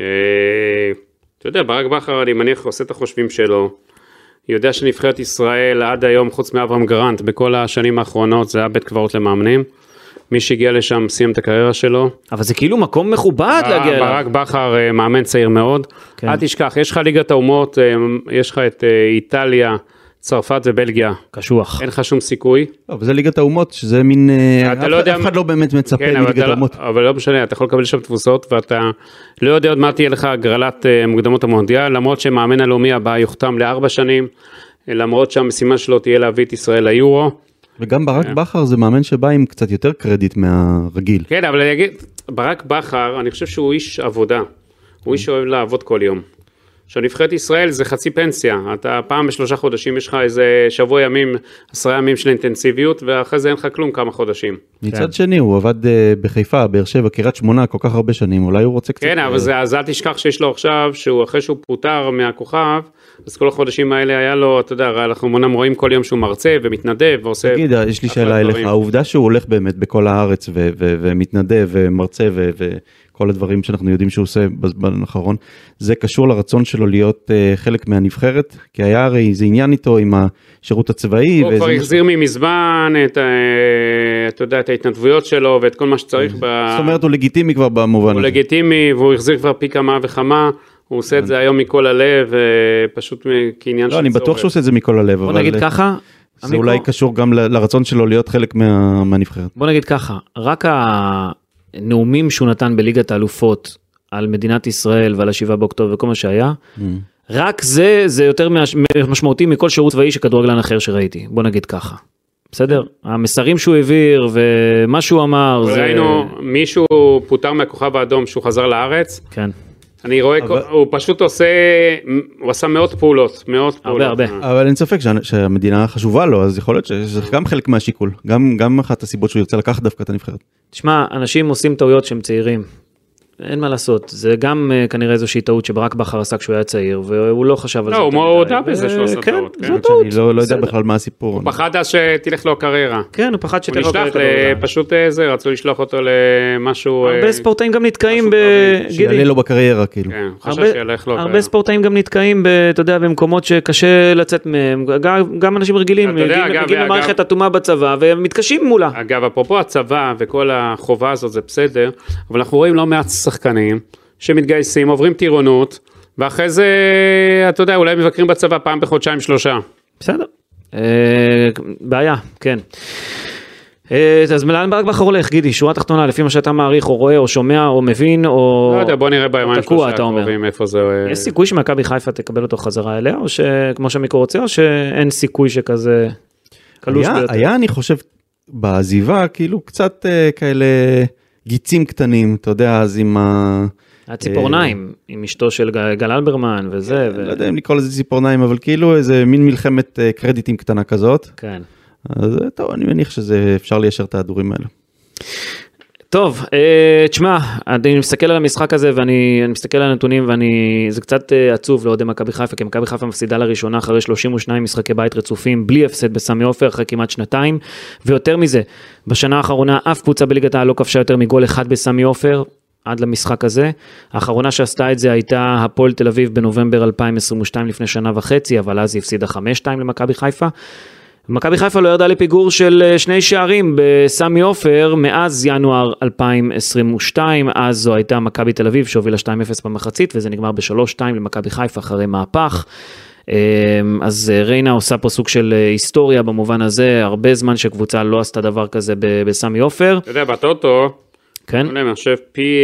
יודע, ברק בכר, אני מניח, עושה את החושבים שלו, יודע שנבחרת ישראל עד היום, חוץ מאברהם גרנט, בכל השנים האחרונות, זה היה בית קברות למאמנים. מי שהגיע לשם סיים את הקריירה שלו. אבל זה כאילו מקום מכובד להגיע אליו. ברק בכר מאמן צעיר מאוד. כן. אל תשכח, יש לך ליגת האומות, יש לך את איטליה, צרפת ובלגיה. קשוח. אין לך שום סיכוי. לא, וזה ליגת האומות, שזה מין, אף אחד לא באמת מצפה כן, מליגת האומות. אבל לא משנה, אתה יכול לקבל שם תבוסות, ואתה לא יודע עוד מה תהיה לך הגרלת מוקדמות המונדיאל, למרות שמאמן הלאומי הבא יוחתם ל4 שנים, למרות שהמשימה שלו תהיה להביא את ישראל ליורו. וגם ברק בכר זה מאמן שבא עם קצת יותר קרדיט מהרגיל. כן, אבל אני אגיד, ברק בכר, אני חושב שהוא איש עבודה. הוא איש שאוהב לעבוד כל יום. שנבחרת ישראל זה חצי פנסיה. אתה פעם ב3 חודשים יש לך איזה שבוע ימים, 10 ימים של אינטנסיביות, ואחרי זה אין לך כלום כמה חודשים. מצד שני, הוא עבד בחיפה, באר שבע, קריית שמונה, כל כך הרבה שנים, אולי הוא רוצה קצת... כן, אבל אז אל תשכח שיש לו עכשיו, שהוא אחרי שהוא פוטר מהכוכב, אז כל החודשים האלה היה לו, אתה יודע, אנחנו מונם רואים כל יום שהוא מרצה ומתנדב ועושה... תגיד, יש לי שאלה אליך, העובדה שהוא הולך באמת בכל הארץ ומתנדב ומרצה וכל הדברים שאנחנו יודעים שהוא עושה בזמן האחרון, זה קשור לרצון שלו להיות חלק מהנבחרת? כי היה הרי זה עניין איתו עם השירות הצבאי. הוא כבר החזיר ממזמן אתה יודע, את ההתנדבויות שלו ואת כל מה שצריך. זאת אומרת, הוא לגיטימי כבר במובן הזה. הוא לגיטימי והוא החזיר כבר פי כמה וכמה. הוא עושה את זה היום מכל הלב, פשוט כעניין של צורך. לא, אני בטוח שהוא עושה את זה מכל הלב. בוא נגיד ככה. זה אולי קשור גם לרצון שלו להיות חלק מהנבחרת. בוא נגיד ככה, רק הנאומים שהוא נתן בליגת האלופות על מדינת ישראל ועל 7 באוקטובר וכל מה שהיה, רק זה יותר משמעותי מכל שירות צבאי שכדורגלן אחר שראיתי. בוא נגיד ככה. בסדר? המסרים שהוא העביר ומה שהוא אמר. ראינו מישהו פוטר מהכוכב האדום שהוא חזר לארץ. כן. אני רואה, הוא פשוט הוא עשה מאות פעולות. הרבה. אבל אין ספק שהמדינה חשובה לו, אז יכול להיות שזה גם חלק מהשיקול, גם אחת הסיבות שהוא ירצה לקחת דווקא את הנבחרת. תשמע, אנשים עושים טעויות שהם צעירים, אין מה לעשות, זה גם כנראה איזושהי טעות שברק בכר עשה כשהוא היה צעיר, והוא לא חשב על זה. לא, הוא הודע בזה שהוא עשה טעות. כן, זו טעות. אני לא יודע בכלל מה הסיפור. הוא פחד אז שתלך לו הקריירה. כן, הוא פחד שתלך לו הקריירה. פשוט זה, רצו לשלוח אותו למשהו... הרבה ספורטאים גם נתקעים שיעלה לו בקריירה, כאילו. כן, חשב שילך לו. הרבה ספורטאים גם נתקעים, אתה יודע, במקומות שקשה לצאת מהם, גם אנשים רגילים, מגיעים למערכת אטומה בצבא, והם מתקשים מולה. אגב, אפרופו הצבא וכל החובה הזאת, זה בסדר, אבל אנחנו רואים לא מעט שחקנים שמתגייסים, עוברים טירונות, ואחרי זה, אתה יודע, אולי מבקרים בצבא פעם בחודשיים 3. בסדר. בעיה, כן. אז לאן ברק הולך, גידי? שורה תחתונה, לפי מה שאתה מעריך, או רואה, או שומע, או מבין, או... לא יודע, בוא נראה ביומיים שלושה הקרובים איפה זה... יש סיכוי שמכבי חיפה תקבל אותו חזרה אליה, או שכמו שמיקו רוצה, או שאין סיכוי שכזה קלוש ביותר? היה, אני חושב, בעזיבה, כאילו קצת כאלה גיצים קטנים, אתה יודע, אז עם ה... הציפורניים, עם אשתו של גל אלברמן וזה. לא יודע אם לקרוא לזה ציפורניים, אבל כאילו איזה מין מלחמת קרדיטים קטנה כזאת. כן. אז טוב, אני מניח שזה אפשר ליישר את ההדורים האלה. טוב, תשמע, אני מסתכל על המשחק הזה ואני מסתכל על הנתונים זה קצת עצוב לאוהדי מכבי חיפה, כי מכבי חיפה מפסידה לראשונה אחרי 32 משחקי בית רצופים, בלי הפסד בסמי עופר אחרי כמעט שנתיים, ויותר מזה, בשנה האחרונה אף קבוצה בליגת העל לא כבשה יותר מגול אחד בסמי עופר, עד למשחק הזה. האחרונה שעשתה את זה הייתה הפועל תל אביב בנובמבר 2022 לפני שנה וחצי, אבל אז היא הפסידה 5-2 למכבי חיפה. מכבי חיפה לא ירדה לפיגור של 2 שערים בסמי עופר מאז ינואר 2022, אז זו הייתה מכבי תל אביב שהובילה 2-0 במחצית, וזה נגמר ב3-2 למכבי חיפה אחרי מהפך. אז ריינה עושה פה סוג של היסטוריה במובן הזה, הרבה זמן שקבוצה לא עשתה דבר כזה בסמי עופר. אתה יודע, בטוטו, כן? אני חושב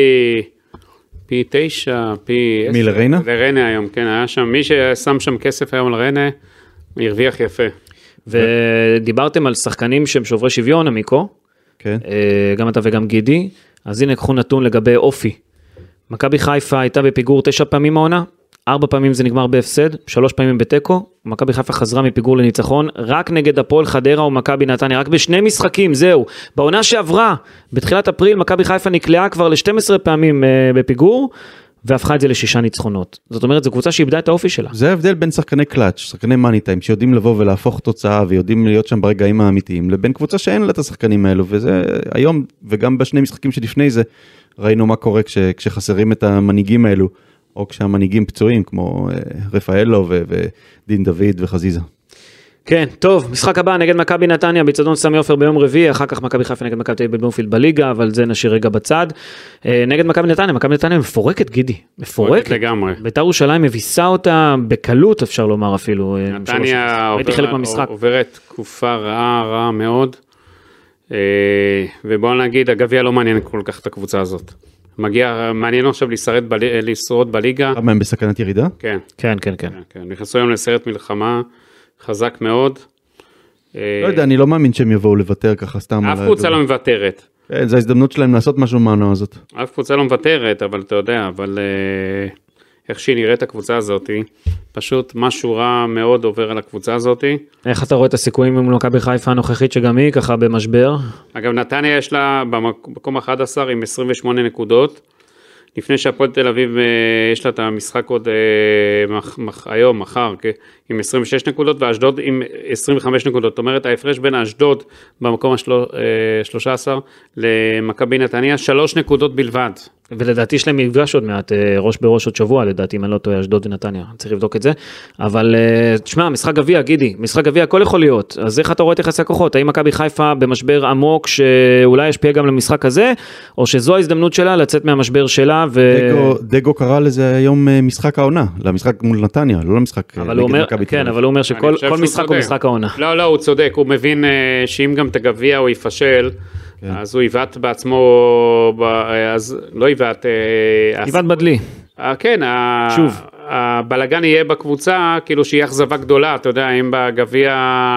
פי 9, פי 10. מי לריינה? לריינה היום, כן, היה שם, מי ששם שם כסף היום על ריינה, הרוויח יפה. ודיברתם על שחקנים שהם שוברי שוויון, עמיקו, כן. גם אתה וגם גידי, אז הנה קחו נתון לגבי אופי. מכבי חיפה הייתה בפיגור 9 פעמים העונה, 4 פעמים זה נגמר בהפסד, 3 פעמים בתיקו, מכבי חיפה חזרה מפיגור לניצחון, רק נגד הפועל חדרה ומכבי נתניה, רק בשני משחקים, זהו. בעונה שעברה, בתחילת אפריל, מכבי חיפה נקלעה כבר ל-12 פעמים בפיגור, והפכה את זה ל6 ניצחונות. זאת אומרת, זו קבוצה שאיבדה את האופי שלה. זה ההבדל בין שחקני קלאץ', שחקני מאני טיים, שיודעים לבוא ולהפוך תוצאה, ויודעים להיות שם ברגעים האמיתיים, לבין קבוצה שאין לה את השחקנים האלו, וזה היום, וגם בשני משחקים שלפני זה, ראינו מה קורה כשחסרים את המנהיגים האלו, או כשהמנהיגים פצועים, כמו רפאלו ודין דוד וחזיזה. כן, טוב, משחק הבא נגד מכבי נתניה, באצטדיון סמי עופר ביום רביעי, אחר כך מכבי חיפה נגד מכבי תל אביב בבלומפילד בליגה, אבל זה נשאיר רגע בצד. נגד מכבי נתניה מפורקת, גידי, מפורקת לגמרי. בית"ר ירושלים מביסה אותה בקלות, אפשר לומר אפילו. נתניה עוברת תקופה רעה מאוד, ובואו נגיד, הגביע לא מעניין כל כך את הקבוצה הזאת. מעניין עכשיו לשרוד בליגה. כמה הם בסכנת ירידה? כן. כן. נכנסו היום לסרט מלחמה חזק מאוד. לא יודע, אני לא מאמין שהם יבואו לוותר ככה סתם. אף קבוצה לא מוותרת. זו ההזדמנות שלהם לעשות משהו מהעונה הזאת. אף קבוצה לא מוותרת, אבל אתה יודע, אבל איך שהיא נראית הקבוצה הזאת, פשוט משהו רע מאוד עובר על הקבוצה הזאת. איך אתה רואה את הסיכויים עם מכבי חיפה הנוכחית שגם היא ככה במשבר? אגב, נתניה יש לה במקום 11 עם 28 נקודות, לפני שהפועל תל אביב יש לה את המשחק עוד היום, מחר, עם 26 נקודות, ואשדוד עם 25 נקודות. זאת אומרת, ההפרש בין אשדוד במקום ה-13 למכבי נתניה, 3 נקודות בלבד. ולדעתי יש להם מפגש עוד מעט, ראש בראש עוד שבוע, לדעתי, אם אני לא טועה, אשדוד ונתניה, צריך לבדוק את זה, אבל תשמע, משחק גביע, גידי, משחק גביע, הכל יכול להיות, אז איך אתה רואה את יחסי הכוחות? האם מכבי חיפה במשבר עמוק, שאולי ישפיע גם למשחק הזה, או שזו ההזדמנות שלה לצאת מהמשבר שלה, דגו קרא לזה היום משחק העונה, למשחק מול נתניה, לא למשחק נגד מכבי. כן, אבל הוא אומר שכל משחק הוא משחק העונה. לא, הוא צודק, הוא מבין שאם גם את הגביע הוא יפשל, אז הוא עיוות בעצמו, אז לא עיוות. עיוות בדלי. כן, שוב. הבלגן יהיה בקבוצה, כאילו שיהיה אכזבה גדולה, אתה יודע, אם בגביע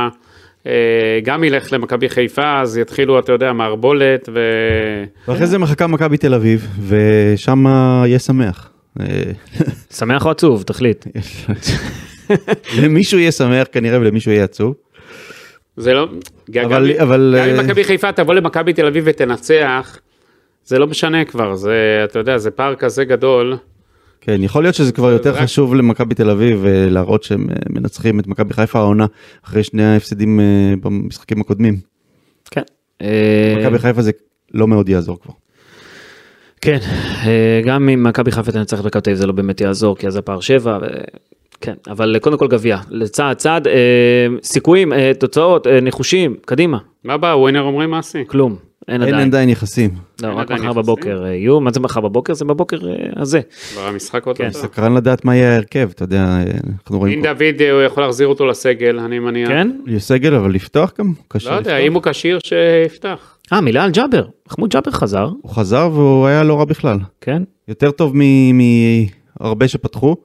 גם ילך למכבי חיפה, אז יתחילו, אתה יודע, מערבולת. ואחרי זה מחכה מכבי תל אביב, ושם יהיה שמח. שמח או עצוב, תחליט. למישהו יהיה שמח כנראה, ולמישהו יהיה עצוב. זה לא, גם אם מכבי חיפה תבוא למכבי תל אביב ותנצח, זה לא משנה כבר, זה, אתה יודע, זה פער כזה גדול. כן, יכול להיות שזה כבר יותר חשוב למכבי תל אביב, להראות שהם מנצחים את מכבי חיפה העונה, אחרי שני ההפסדים במשחקים הקודמים. כן. מכבי חיפה זה לא מאוד יעזור כבר. כן, גם אם מכבי חיפה תנצח את מכבי תל אביב זה לא באמת יעזור, כי אז הפער 7, כן, אבל קודם כל גביע, לצעד צעד, סיכויים, תוצאות, ניחושים, קדימה. מה בא, ווינר אומרים מעשי? כלום, אין אין עדיין. עדיין יחסים. לא, רק עדיין מחר יחסים? בבוקר יהיו, מה זה מחר בבוקר? זה בבוקר הזה. כבר המשחק עוד כן. לא טוב. סקרן לדעת מה יהיה ההרכב, אתה יודע, אנחנו רואים דין דוד, הוא יכול להחזיר אותו לסגל, אני מניח. כן? יש סגל, אבל לפתוח גם? קשה לא יודע, לפתוח. אם הוא כשיר שיפתח. מילה על ג'אבר, מחמוד ג'אבר חזר, הוא חזר והוא היה לא רע בכלל. כן? יותר טוב מהרבה שפתחו,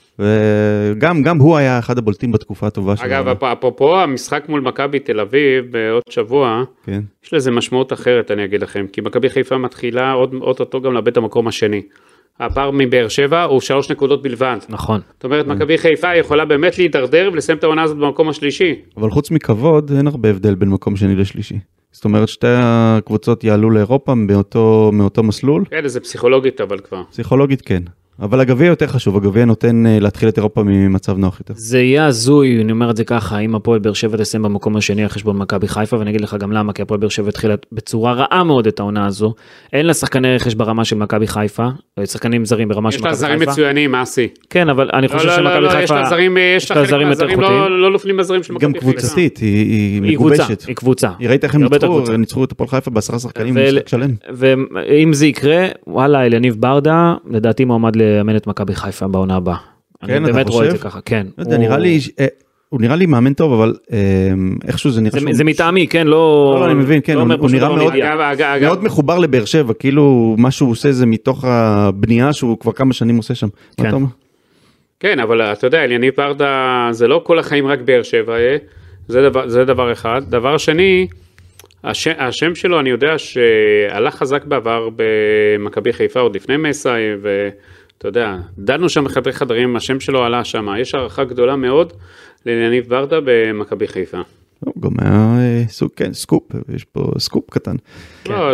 וגם הוא היה אחד הבולטים בתקופה הטובה שלו. אגב, אפרופו המשחק מול מכבי תל אביב בעוד שבוע, כן. יש לזה משמעות אחרת, אני אגיד לכם, כי מכבי חיפה מתחילה עוד אותו גם לאבד את המקום השני. הפער מבאר שבע הוא 3 נקודות בלבד. נכון. זאת אומרת, מכבי חיפה יכולה באמת להידרדר ולסיים את העונה הזאת במקום השלישי. אבל חוץ מכבוד, אין הרבה הבדל בין מקום שני לשלישי. זאת אומרת, שתי הקבוצות יעלו לאירופה מאותו מסלול. כן, זה פסיכולוגית אבל כבר. פסיכולוגית כן. אבל הגביע יותר חשוב, הגביע נותן להתחיל את אירופה ממצב נוח יותר. זה יהיה הזוי, אני אומר את זה ככה, אם הפועל באר שבע תסיים במקום השני על חשבון מכבי חיפה, ואני אגיד לך גם למה, כי הפועל באר שבע התחילה בצורה רעה מאוד את העונה הזו, אין לה שחקני רכש ברמה של מכבי חיפה, שחקנים זרים ברמה של מכבי חיפה. יש לה זרים מצוינים, מעשי. כן, אבל אני חושב שמכבי חיפה, יש לה חלק מהזרים לא נופלים בזרים של מכבי גם חיפה. קבוצתית, היא מגובשת. היא קבוצה. היא ראית איך הם ניצחו את הפועל חיפה ב10 שחקנים במשחק שלם. ואם זה יקרה, וואלה, אליניב ברדה, לדעתי מועמד לאמן את מכבי חיפה בעונה הבאה. כן, אני באמת רואה את זה ככה, כן. הוא נראה לי מאמן טוב, אבל איכשהו זה נראה זה מטעמי, כן, לא... אני מבין, כן, הוא נראה מאוד מחובר לבאר שבע, כאילו מה שהוא עושה זה מתוך הבנייה שהוא כבר כמה שנים עושה שם. מה אתה אומר? כן, אבל אתה יודע, אליניב ברדה זה לא כל החיים רק באר שבע, זה דבר אחד. דבר שני, השם שלו, אני יודע שהלך חזק בעבר במכבי חיפה עוד לפני מסאי, ואתה יודע, דנו שם בחדרי חדרים, השם שלו עלה שם, יש הערכה גדולה מאוד לאליניב ברדה במכבי חיפה. הוא גם היה סקופ, יש פה סקופ קטן. לא,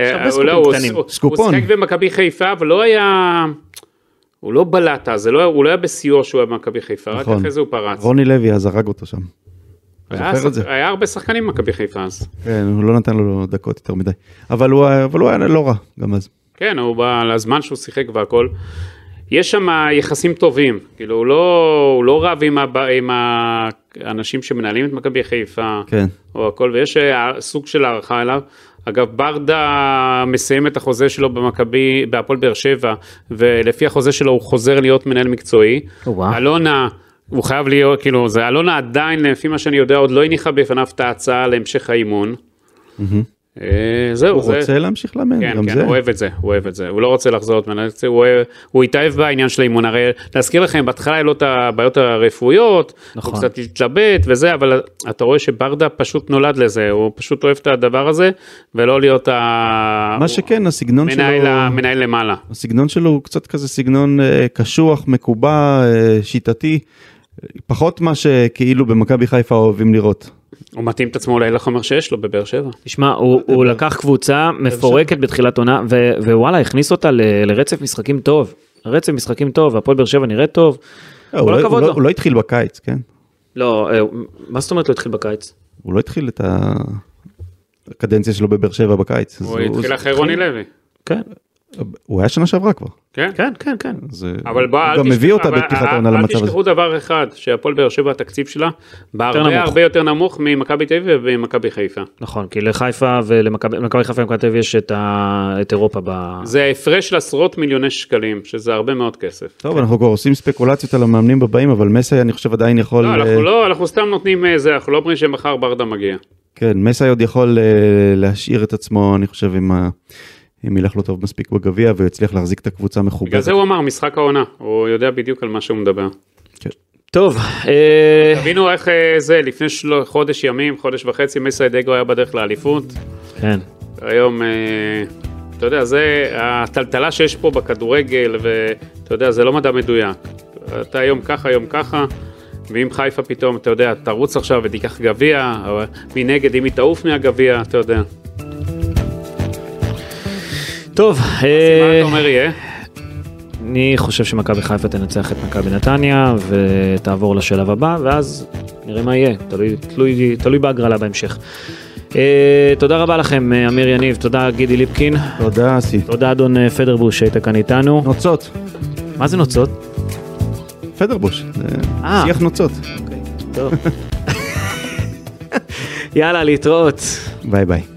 הוא שחק במכבי חיפה, אבל לא היה... הוא לא בלט, הוא לא היה בסיוע שהוא היה במכבי חיפה, רק אחרי זה הוא פרץ. רוני לוי אז הרג אותו שם. היה הרבה שחקנים במכבי חיפה אז. כן, הוא לא נתן לו דקות יותר מדי. אבל הוא היה לא רע, גם אז. כן, הוא בא לזמן שהוא שיחק והכל. יש שם יחסים טובים, כאילו הוא לא רב עם האנשים שמנהלים את מכבי חיפה, או הכל, ויש סוג של הערכה אליו. אגב, ברדה מסיים את החוזה שלו בהפועל באר שבע, ולפי החוזה שלו הוא חוזר להיות מנהל מקצועי. אלונה, הוא חייב להיות, כאילו, אלונה עדיין, לפי מה שאני יודע, עוד לא הניחה בפניו את ההצעה להמשך האימון. זהו, הוא רוצה להמשיך לאמן, גם זה. כן, הוא אוהב את זה, הוא לא רוצה לחזור את מנהל, הוא התאהב בעניין של האימון, הרי להזכיר לכם, בהתחלה היה לו את הבעיות הרפואיות, הוא קצת התלבט וזה, אבל אתה רואה שברדה פשוט נולד לזה, הוא פשוט אוהב את הדבר הזה, ולא להיות מה שכן, הסגנון שלו, מנהל למעלה. הסגנון שלו הוא קצת כזה סגנון קשוח, מקובע, שיטתי, פחות מה שכאילו במכבי חיפה אוהבים לראות. הוא מתאים את עצמו אולי לחומר שיש לו בבאר שבע. תשמע, הוא לקח קבוצה מפורקת בתחילת עונה, ווואלה, הכניס אותה לרצף משחקים טוב. רצף משחקים טוב, הפועל באר שבע נראה טוב. כל הכבוד לו. הוא לא התחיל בקיץ, כן? לא, מה זאת אומרת לא התחיל בקיץ? הוא לא התחיל את הקדנציה שלו בבאר שבע בקיץ. הוא התחיל אחרי רוני לוי. כן. הוא היה שנה שעברה כבר. כן? כן, כן, כן. אבל הוא גם מביא אותה בפתיחת העונה למצב הזה. אל תשכחו דבר אחד, שהפועל באר שבע התקציב שלה, הרבה יותר נמוך ממכבי תל אביב ומכבי חיפה. נכון, כי לחיפה ולמכבי חיפה ומכבי תל אביב יש את אירופה זה הפרש של עשרות מיליוני שקלים, שזה הרבה מאוד כסף. טוב, אנחנו כבר עושים ספקולציות על המאמנים בבאים, אבל מסי אני חושב עדיין יכול... לא, אנחנו סתם נותנים זה, אנחנו לא אומרים שמחר ברדה מגיע. כן, מסי עוד יכול להשאיר את עצמו, אני חושב, אם ילך לו טוב מספיק בגביע, והוא יצליח להחזיק את הקבוצה מחוברת. בגלל זה הוא אמר, משחק העונה, הוא יודע בדיוק על מה שהוא מדבר. כן. טוב. תבינו איך זה, לפני חודש ימים, חודש וחצי, מסי דגו היה בדרך לאליפות. כן. היום, אתה יודע, זה הטלטלה שיש פה בכדורגל, ואתה יודע, זה לא מדע מדויק. אתה היום ככה, ואם חיפה פתאום, אתה יודע, תרוץ עכשיו ותיקח גביע, או מנגד, אם היא תעוף מהגביע, אתה יודע. טוב, מה אתה אומר יהיה? אני חושב שמכבי חיפה תנצח את מכבי נתניה ותעבור לשלב הבא, ואז נראה מה יהיה, תלוי בהגרלה בהמשך. תודה רבה לכם, אמיר יניב, תודה גידי ליפקין. תודה אסי. תודה אדון פדרבוש שהיית כאן איתנו. נוצות. מה זה נוצות? פדרבוש, שיח נוצות. טוב. יאללה, להתראות. ביי ביי.